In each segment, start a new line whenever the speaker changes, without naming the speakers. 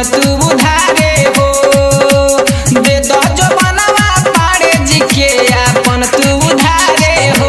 तू उधारे हो। दे दो जो बनवा पाड़े जी के अपन तू उधारे हो।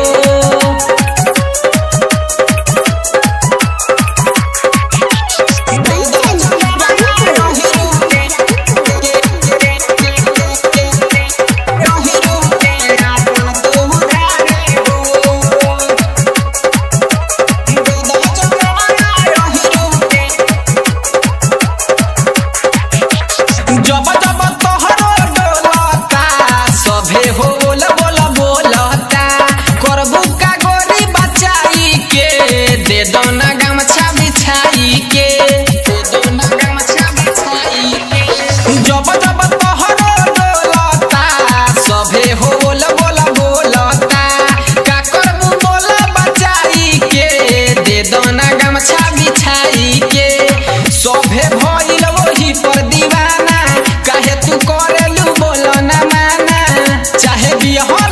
जब जब तोहरो डोलता सभे हो बोल बोल बोलता। करबू का गोरी बचाई के दे दो ना गमछा बिछाई के, दे दो ना गमछा बिछाई के। जब जब तोहरो डोलता सभे हो बोल बोल बोलता। का करबू बोल बचाई के दे दो ना गमछा बिछाई के। सभे भइल वही पर दीवाना, काहे तू करेलू बोलो ना माना। चाहे बियाह